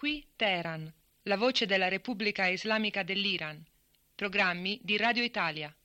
Qui Teheran, la voce della Repubblica Islamica dell'Iran. Programmi di Radio Italia.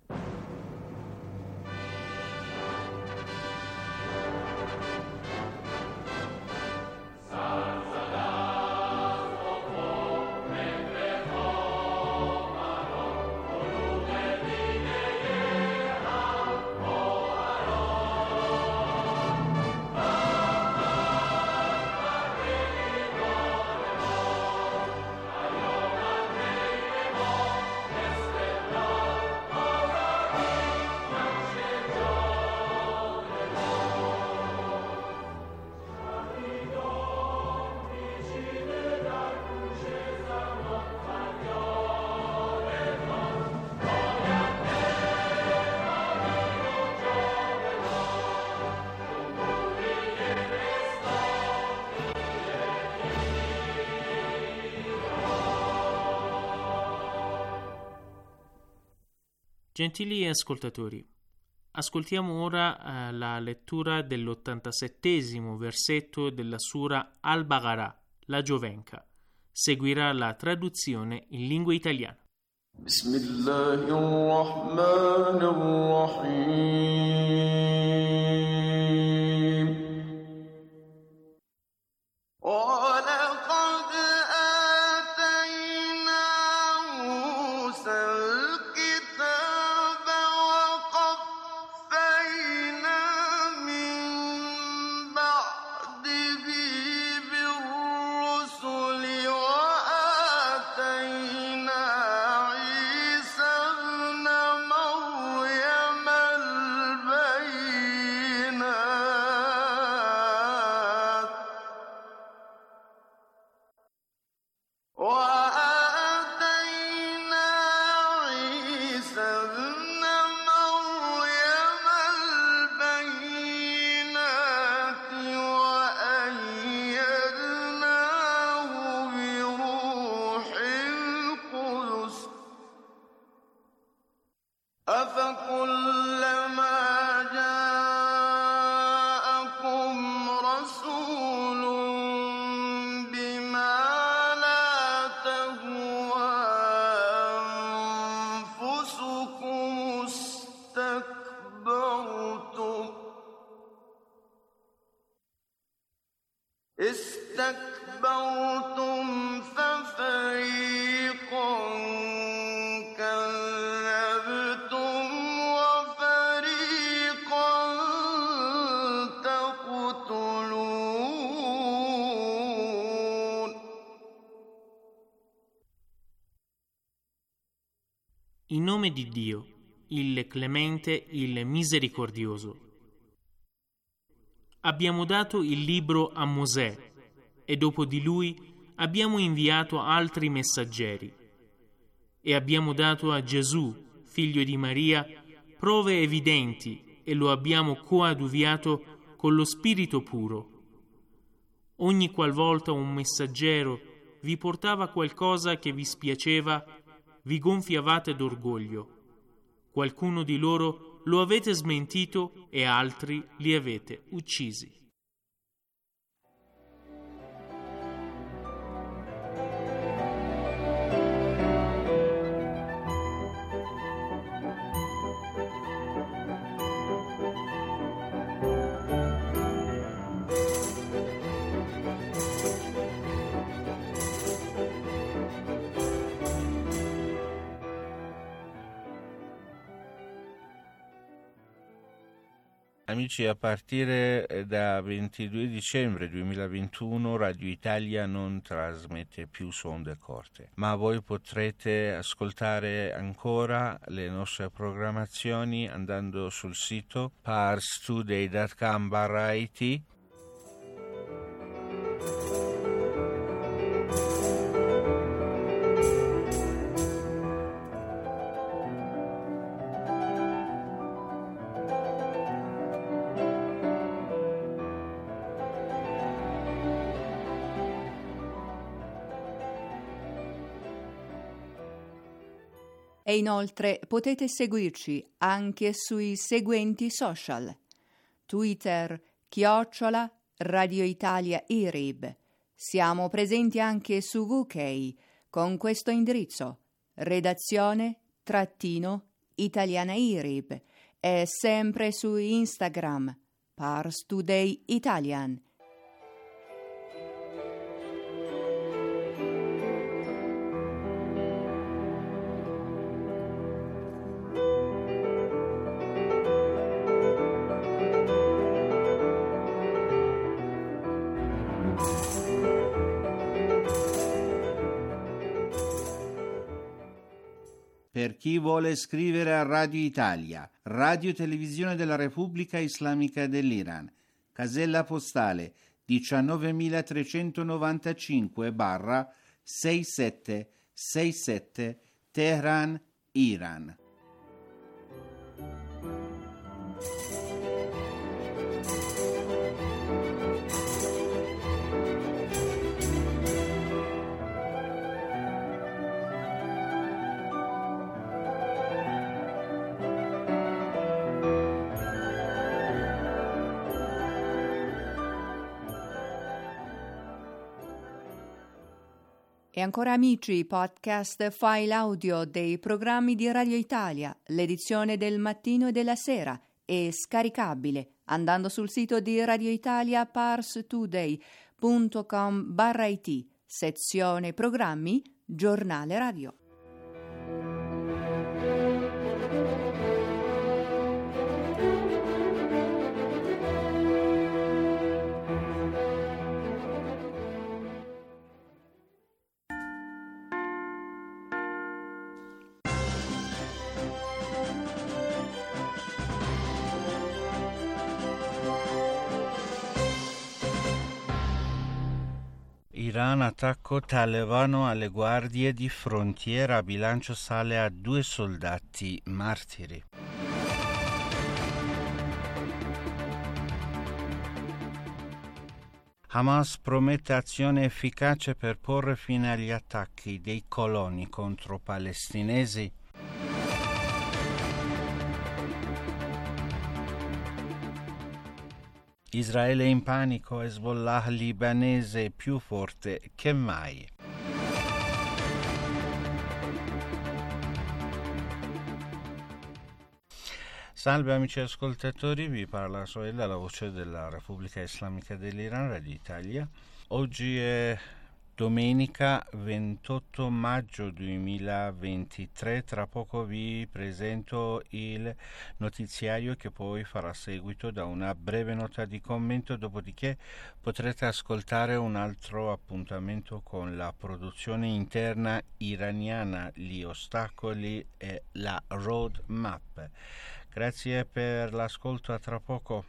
Gentili ascoltatori, ascoltiamo ora la lettura dell'87° versetto della Sura Al-Baqarah, la Giovenca. Seguirà la traduzione in lingua italiana. Bismillahirrahmanirrahim. استكبرتم ففريقا كذبتم وفريقا تقتلون. In nome di Dio, il Clemente, il Misericordioso. Abbiamo dato il libro a Mosè e dopo di lui abbiamo inviato altri messaggeri e abbiamo dato a Gesù, figlio di Maria, prove evidenti e lo abbiamo coadiuviato con lo Spirito puro. Ogni qualvolta un messaggero vi portava qualcosa che vi spiaceva, vi gonfiavate d'orgoglio. Qualcuno di loro lo avete smentito e altri li avete uccisi. Amici, a partire da 22 dicembre 2021 Radio Italia non trasmette più su onde corte, ma voi potrete ascoltare ancora le nostre programmazioni andando sul sito parstoday.com/it. E inoltre potete seguirci anche sui seguenti social: Twitter @ Radio Italia IRIB, Siamo presenti anche su VK con questo indirizzo: redazione-italianairib, e sempre su Instagram Pars Today Italian. Per chi vuole scrivere a Radio Italia, Radio Televisione della Repubblica Islamica dell'Iran, casella postale 19.395/6767 Teheran, Iran. E ancora amici, podcast file audio dei programmi di Radio Italia, l'edizione del mattino e della sera, è scaricabile andando sul sito di Radio Italia parstoday.com/it, sezione programmi, giornale radio. Iran, attacco talebano alle guardie di frontiera, bilancio sale a 2 soldati martiri. Hamas promette azione efficace per porre fine agli attacchi dei coloni contro palestinesi. Israele in panico, Hezbollah libanese più forte che mai. Salve amici ascoltatori, vi parla Soela, la voce della Repubblica Islamica dell'Iran, Radio Italia. Oggi è domenica 28 maggio 2023, tra poco vi presento il notiziario che poi farà seguito da una breve nota di commento, dopodiché potrete ascoltare un altro appuntamento con la produzione interna iraniana, gli ostacoli e la roadmap. Grazie per l'ascolto, a tra poco.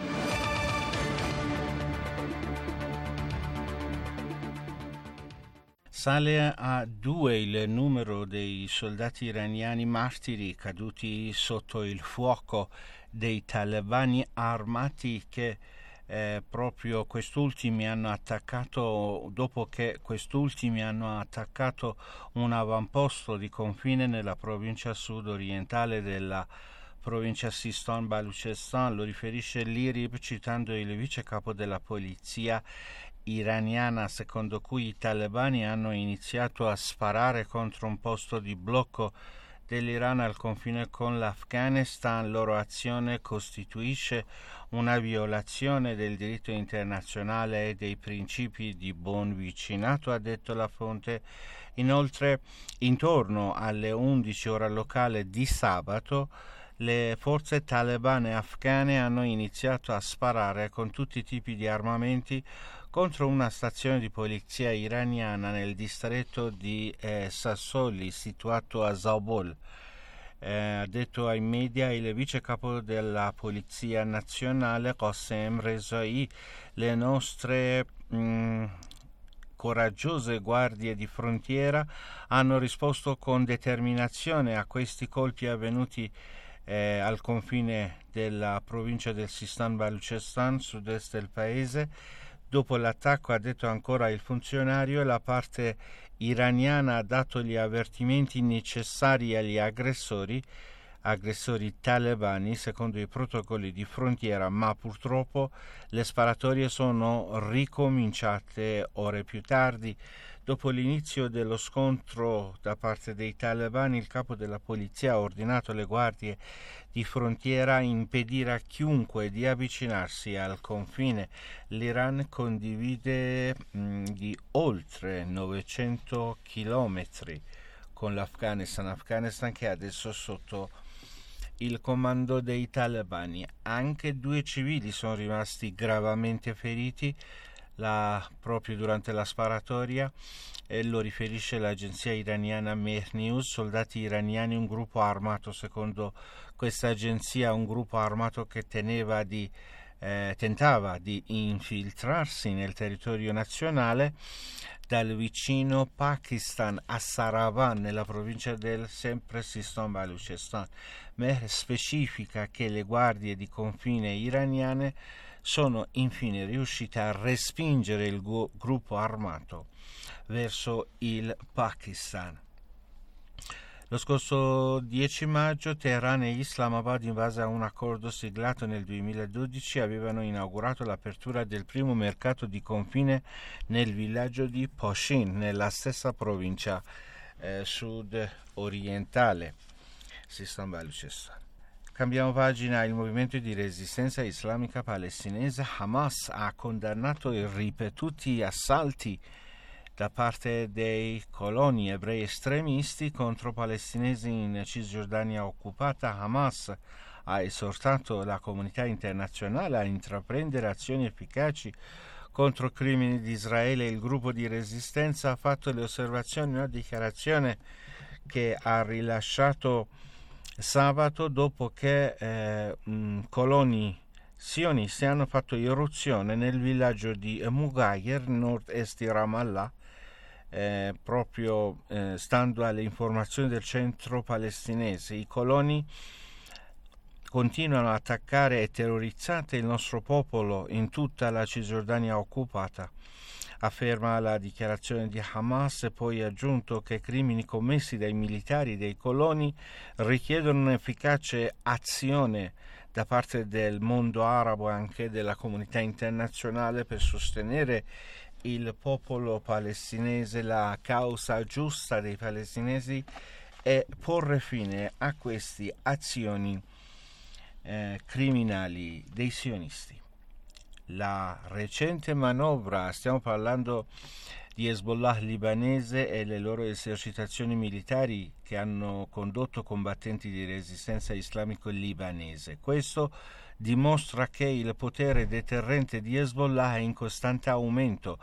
Sale a 2 il numero dei soldati iraniani martiri caduti sotto il fuoco dei talebani armati che proprio quest'ultimi hanno attaccato, dopo che quest'ultimi hanno attaccato un avamposto di confine nella provincia sud-orientale della provincia Sistan-Baluchistan. Lo riferisce l'IRIB citando il vice capo della polizia iraniana, secondo cui i talebani hanno iniziato a sparare contro un posto di blocco dell'Iran al confine con l'Afghanistan. Loro azione costituisce una violazione del diritto internazionale e dei principi di buon vicinato, ha detto la fonte. Inoltre, intorno alle 11 ora locale di sabato, le forze talebane afghane hanno iniziato a sparare con tutti i tipi di armamenti contro una stazione di polizia iraniana nel distretto di Sassoli, situato a Zabul. Ha detto ai media il vice capo della polizia nazionale Qasem Rezai: le nostre coraggiose guardie di frontiera hanno risposto con determinazione a questi colpi avvenuti al confine della provincia del Sistan-Baluchistan, sud-est del paese. Dopo l'attacco, ha detto ancora il funzionario, la parte iraniana ha dato gli avvertimenti necessari agli aggressori aggressori talebani secondo i protocolli di frontiera, ma purtroppo le sparatorie sono ricominciate ore più tardi. Dopo l'inizio dello scontro da parte dei talebani, il capo della polizia ha ordinato alle guardie di frontiera a impedire a chiunque di avvicinarsi al confine. L'Iran condivide di oltre 900 chilometri con l'Afghanistan che è adesso sotto il comando dei talebani. Anche 2 civili sono rimasti gravemente feriti proprio durante la sparatoria, e lo riferisce l'agenzia iraniana Mehr News. Soldati iraniani, un gruppo armato, secondo questa agenzia, un gruppo armato che tentava di infiltrarsi nel territorio nazionale dal vicino Pakistan a Saravan, nella provincia del sempre Sistan Baluchistan. Mehr specifica che le guardie di confine iraniane sono infine riuscite a respingere il gruppo armato verso il Pakistan. Lo scorso 10 maggio Teheran e Islamabad, in base a un accordo siglato nel 2012, avevano inaugurato l'apertura del primo mercato di confine nel villaggio di Poshin, nella stessa provincia sud-orientale, Sistan Baluchistan. Cambiamo pagina. Il movimento di resistenza islamica palestinese Hamas ha condannato i ripetuti assalti da parte dei coloni ebrei estremisti contro palestinesi in Cisgiordania occupata. Hamas ha esortato la comunità internazionale a intraprendere azioni efficaci contro crimini di Israele. Il gruppo di resistenza ha fatto le osservazioni in una dichiarazione che ha rilasciato sabato dopo che coloni sionisti hanno fatto irruzione nel villaggio di Mughayr, nord-est di Ramallah, proprio stando alle informazioni del centro palestinese. I coloni continuano a attaccare e terrorizzare il nostro popolo in tutta la Cisgiordania occupata, afferma la dichiarazione di Hamas, e poi ha aggiunto che crimini commessi dai militari dei coloni richiedono un'efficace azione da parte del mondo arabo e anche della comunità internazionale per sostenere il popolo palestinese, la causa giusta dei palestinesi, e porre fine a queste azioni criminali dei sionisti. La recente manovra, stiamo parlando di Hezbollah libanese e le loro esercitazioni militari che hanno condotto combattenti di resistenza islamico libanese. Questo dimostra che il potere deterrente di Hezbollah è in costante aumento.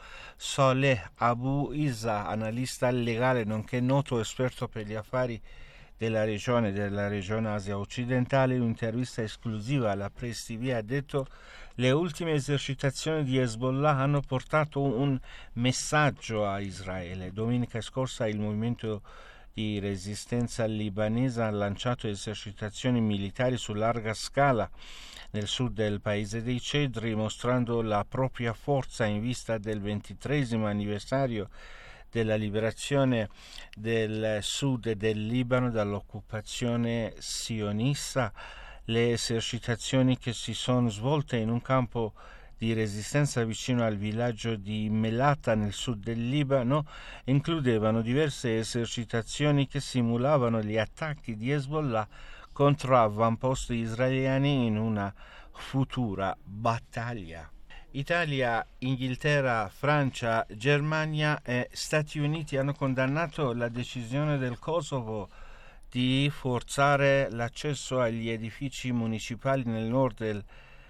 Saleh Abu Isa, analista legale nonché noto esperto per gli affari della regione Asia occidentale, in un'intervista esclusiva alla Press TV ha detto: le ultime esercitazioni di Hezbollah hanno portato un messaggio a Israele. Domenica scorsa il movimento di resistenza libanese ha lanciato esercitazioni militari su larga scala nel sud del paese dei Cedri, mostrando la propria forza in vista del 23° anniversario della liberazione del sud del Libano dall'occupazione sionista. Le esercitazioni, che si sono svolte in un campo di resistenza vicino al villaggio di Melata nel sud del Libano, includevano diverse esercitazioni che simulavano gli attacchi di Hezbollah contro avamposti israeliani in una futura battaglia. Italia, Inghilterra, Francia, Germania e Stati Uniti hanno condannato la decisione del Kosovo di forzare l'accesso agli edifici municipali nel nord del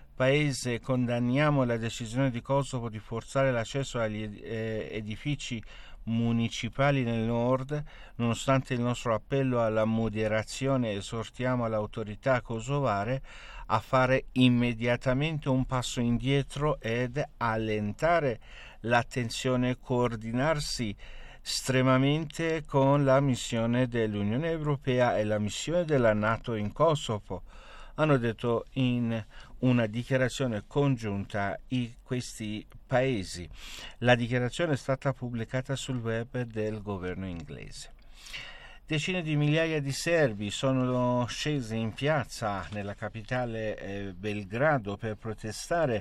paese. Condanniamo la decisione di Kosovo di forzare l'accesso agli edifici municipali nel nord. Nonostante il nostro appello alla moderazione, esortiamo l'autorità kosovare a fare immediatamente un passo indietro ed allentare l'attenzione e coordinarsi estremamente con la missione dell'Unione Europea e la missione della NATO in Kosovo, hanno detto in una dichiarazione congiunta questi paesi. La dichiarazione è stata pubblicata sul web del governo inglese. Decine di migliaia di serbi sono scesi in piazza nella capitale Belgrado per protestare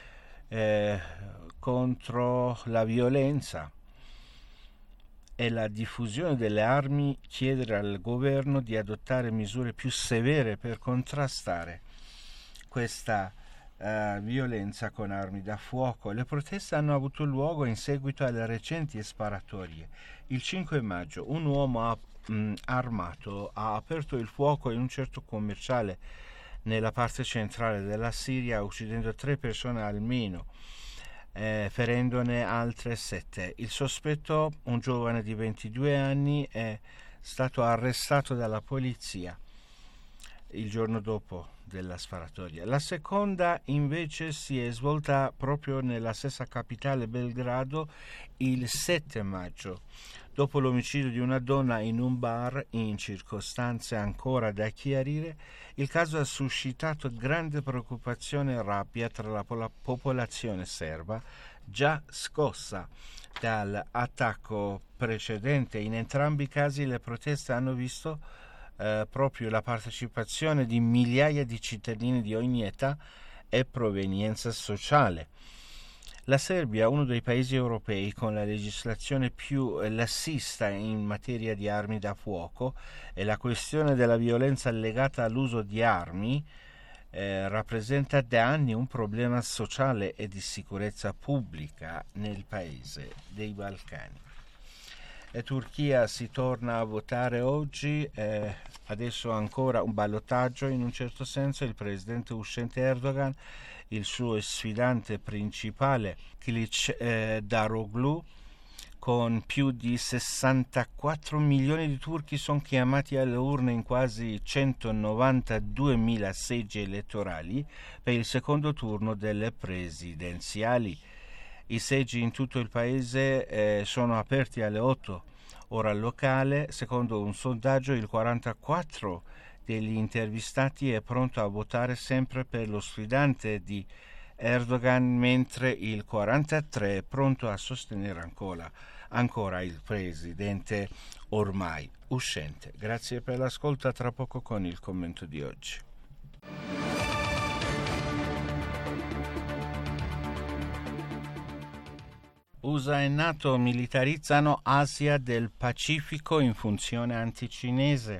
contro la violenza e la diffusione delle armi, chiedere al governo di adottare misure più severe per contrastare questa violenza con armi da fuoco. Le proteste hanno avuto luogo in seguito alle recenti sparatorie. Il 5 maggio un uomo armato ha aperto il fuoco in un centro commerciale nella parte centrale della Siria, uccidendo 3 persone almeno, ferendone altre 7. Il sospetto, un giovane di 22 anni, è stato arrestato dalla polizia il giorno dopo della sparatoria. La seconda invece si è svolta proprio nella stessa capitale, Belgrado, il 7 maggio, dopo l'omicidio di una donna in un bar in circostanze ancora da chiarire. Il caso ha suscitato grande preoccupazione e rabbia tra la popolazione serba, già scossa dall'attacco precedente. In entrambi i casi le proteste hanno visto proprio la partecipazione di migliaia di cittadini di ogni età e provenienza sociale. La Serbia, uno dei paesi europei con la legislazione più lassista in materia di armi da fuoco, e la questione della violenza legata all'uso di armi rappresenta da anni un problema sociale e di sicurezza pubblica nel paese dei Balcani. Turchia si torna a votare oggi, adesso ancora un ballottaggio in un certo senso. Il presidente uscente Erdogan, il suo sfidante principale Kılıçdaroğlu, con più di 64 milioni di turchi sono chiamati alle urne in quasi 192.000 seggi elettorali per il secondo turno delle presidenziali. I seggi in tutto il paese sono aperti alle 8 ora locale. Secondo un sondaggio il 44 degli intervistati è pronto a votare sempre per lo sfidante di Erdogan, mentre il 43 è pronto a sostenere ancora il presidente ormai uscente. Grazie per l'ascolto, tra poco con il commento di oggi. USA e NATO militarizzano Asia del Pacifico in funzione anticinese.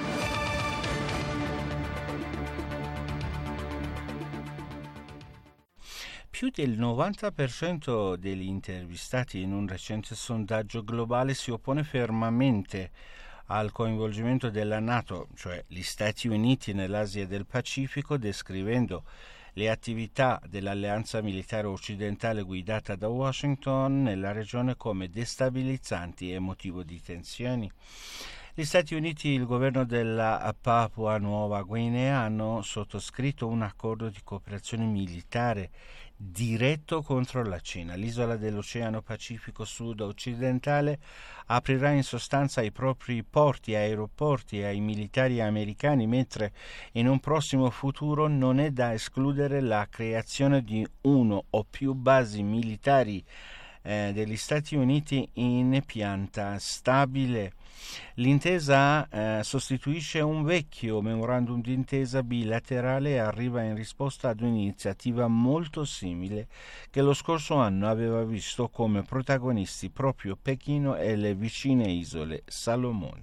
Più del 90% degli intervistati in un recente sondaggio globale si oppone fermamente al coinvolgimento della NATO, cioè gli Stati Uniti, nell'Asia del Pacifico, descrivendo le attività dell'alleanza militare occidentale guidata da Washington nella regione come destabilizzanti e motivo di tensioni. Gli Stati Uniti e il governo della Papua Nuova Guinea hanno sottoscritto un accordo di cooperazione militare diretto contro la Cina. L'isola dell'Oceano Pacifico sud-occidentale aprirà in sostanza i propri porti e aeroporti ai militari americani, mentre in un prossimo futuro non è da escludere la creazione di uno o più basi militari degli Stati Uniti in pianta stabile. L'intesa sostituisce un vecchio memorandum d'intesa bilaterale e arriva in risposta ad un'iniziativa molto simile che lo scorso anno aveva visto come protagonisti proprio Pechino e le vicine isole Salomone.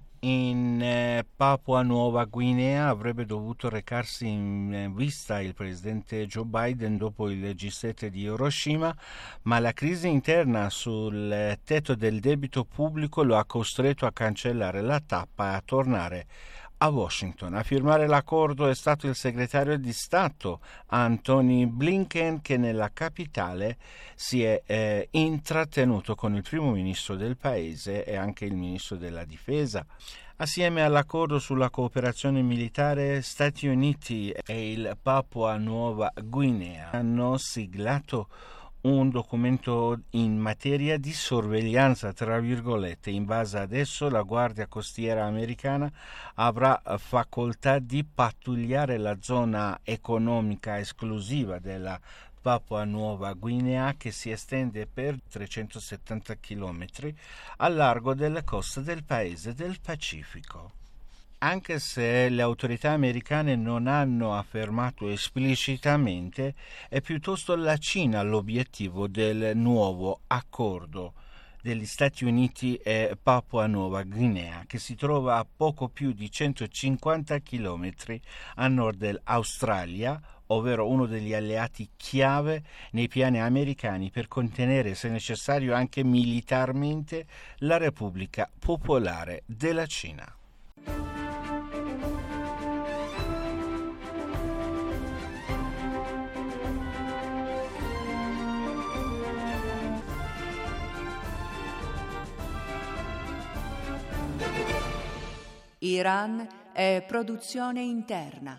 In Papua Nuova Guinea avrebbe dovuto recarsi in vista il presidente Joe Biden dopo il G7 di Hiroshima, ma la crisi interna sul tetto del debito pubblico lo ha costretto a cancellare la tappa e a tornare a Washington. A firmare l'accordo è stato il segretario di Stato Antony Blinken, che nella capitale si è intrattenuto con il primo ministro del paese e anche il ministro della difesa. Assieme all'accordo sulla cooperazione militare, Stati Uniti e il Papua Nuova Guinea hanno siglato un documento in materia di sorveglianza, tra virgolette. In base ad esso la Guardia Costiera americana avrà facoltà di pattugliare la zona economica esclusiva della Papua Nuova Guinea, che si estende per 370 km al largo delle coste del paese del Pacifico. Anche se le autorità americane non hanno affermato esplicitamente, è piuttosto la Cina l'obiettivo del nuovo accordo degli Stati Uniti e Papua Nuova Guinea, che si trova a poco più di 150 km a nord dell'Australia, ovvero uno degli alleati chiave nei piani americani per contenere, se necessario anche militarmente, la Repubblica Popolare della Cina. Iran è produzione interna.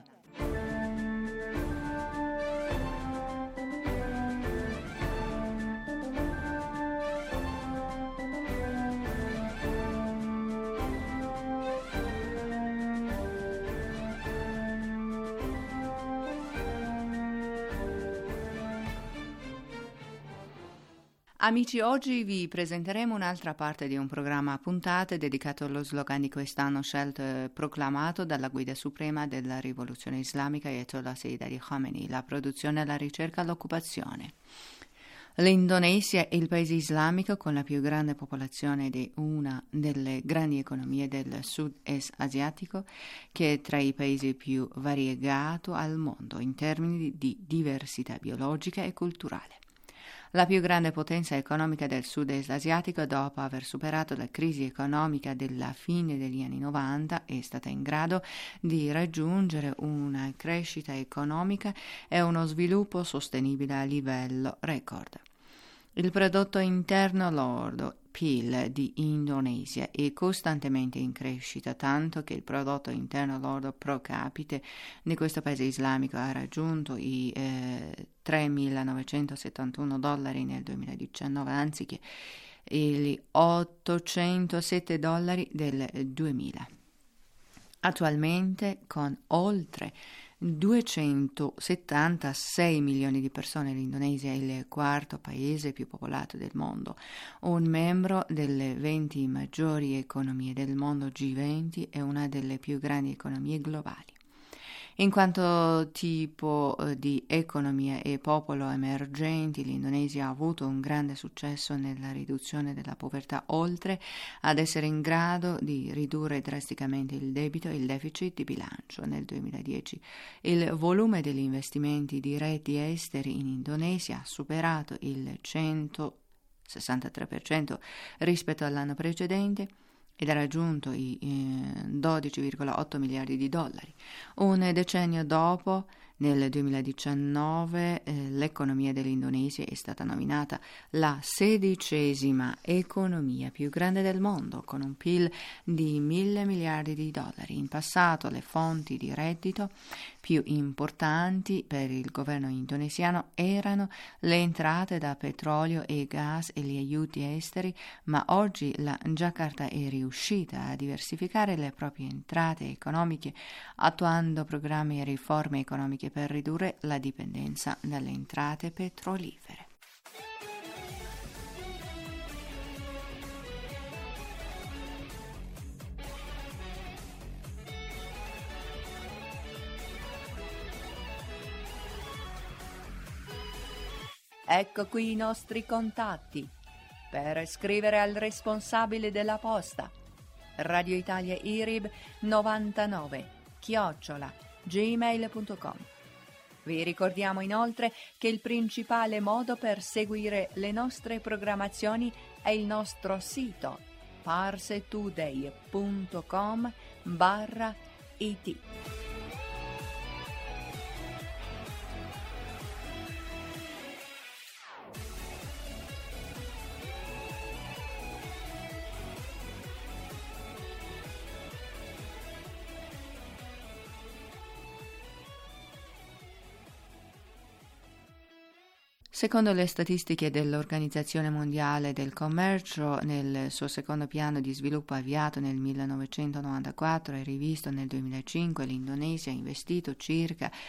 Amici, oggi vi presenteremo un'altra parte di un programma a puntate dedicato allo slogan di quest'anno scelto e proclamato dalla guida suprema della rivoluzione islamica Ayatollah Sayyid Ali Khamenei: la produzione, la ricerca, l'occupazione. L'Indonesia è il paese islamico con la più grande popolazione di una delle grandi economie del sud-est asiatico, che è tra i paesi più variegati al mondo in termini di diversità biologica e culturale. La più grande potenza economica del sud-est asiatico, dopo aver superato la crisi economica della fine degli anni 90, è stata in grado di raggiungere una crescita economica e uno sviluppo sostenibile a livello record. Il prodotto interno lordo, PIL, di Indonesia è costantemente in crescita, tanto che il prodotto interno lordo pro capite di questo paese islamico ha raggiunto i $3.971 nel 2019, anziché gli $807 del 2000. Attualmente, con oltre 276 milioni di persone, l'Indonesia è il quarto paese più popolato del mondo, un membro delle 20 maggiori economie del mondo G20 e una delle più grandi economie globali. In quanto tipo di economia e popolo emergenti, l'Indonesia ha avuto un grande successo nella riduzione della povertà, oltre ad essere in grado di ridurre drasticamente il debito e il deficit di bilancio. Nel 2010 il volume degli investimenti diretti esteri in Indonesia ha superato il 163% rispetto all'anno precedente ed ha raggiunto i $12,8 miliardi. Un decennio dopo, nel 2019, l'economia dell'Indonesia è stata nominata la 16ª economia più grande del mondo, con un PIL di $1.000 miliardi. In passato le fonti di reddito più importanti per il governo indonesiano erano le entrate da petrolio e gas e gli aiuti esteri, ma oggi la Giacarta è riuscita a diversificare le proprie entrate economiche attuando programmi e riforme economiche per ridurre la dipendenza dalle entrate petrolifere. Ecco qui i nostri contatti per scrivere al responsabile della posta: Radio Italia IRIB 99@gmail.com. Vi ricordiamo inoltre che il principale modo per seguire le nostre programmazioni è il nostro sito parstoday.com/it. Secondo le statistiche dell'Organizzazione Mondiale del Commercio, nel suo secondo piano di sviluppo avviato nel 1994 e rivisto nel 2005, l'Indonesia ha investito circa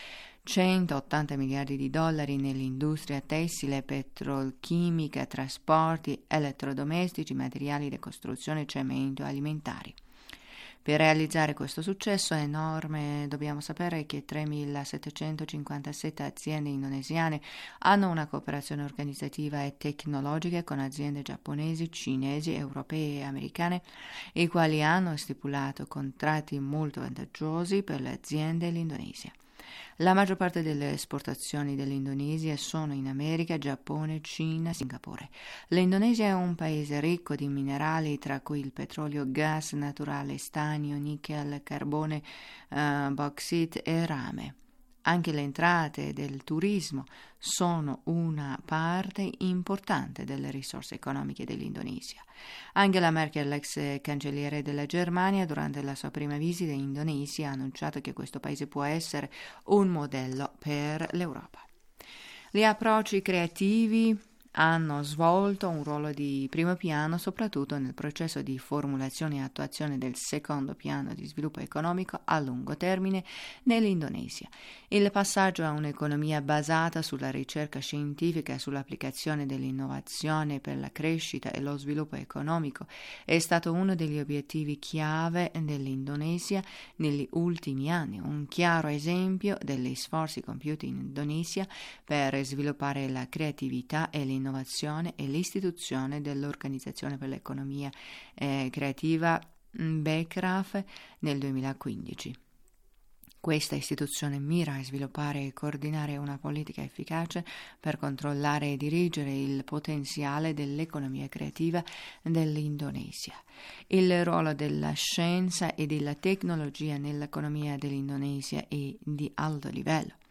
180 miliardi di dollari nell'industria tessile, petrolchimica, trasporti, elettrodomestici, materiali di costruzione, cemento e alimentari. Per realizzare questo successo enorme dobbiamo sapere che 3.757 aziende indonesiane hanno una cooperazione organizzativa e tecnologica con aziende giapponesi, cinesi, europee e americane, i quali hanno stipulato contratti molto vantaggiosi per le aziende dell'Indonesia. La maggior parte delle esportazioni dell'Indonesia sono in America, Giappone, Cina, Singapore. L'Indonesia è un paese ricco di minerali, tra cui il petrolio, gas naturale, stanio, nickel, carbone, bauxite e rame. Anche le entrate del turismo sono una parte importante delle risorse economiche dell'Indonesia. Angela Merkel, l'ex cancelliere della Germania, durante la sua prima visita in Indonesia ha annunciato che questo paese può essere un modello per l'Europa. Gli approcci creativi hanno svolto un ruolo di primo piano soprattutto nel processo di formulazione e attuazione del secondo piano di sviluppo economico a lungo termine nell'Indonesia. Il passaggio a un'economia basata sulla ricerca scientifica e sull'applicazione dell'innovazione per la crescita e lo sviluppo economico è stato uno degli obiettivi chiave dell'Indonesia negli ultimi anni, un chiaro esempio degli sforzi compiuti in Indonesia per sviluppare la creatività e l'innovazione e l'istituzione dell'Organizzazione per l'Economia Creativa BECRAF nel 2015. Questa istituzione mira a sviluppare e coordinare una politica efficace per controllare e dirigere il potenziale dell'economia creativa dell'Indonesia. Il ruolo della scienza e della tecnologia nell'economia dell'Indonesia è di alto livello.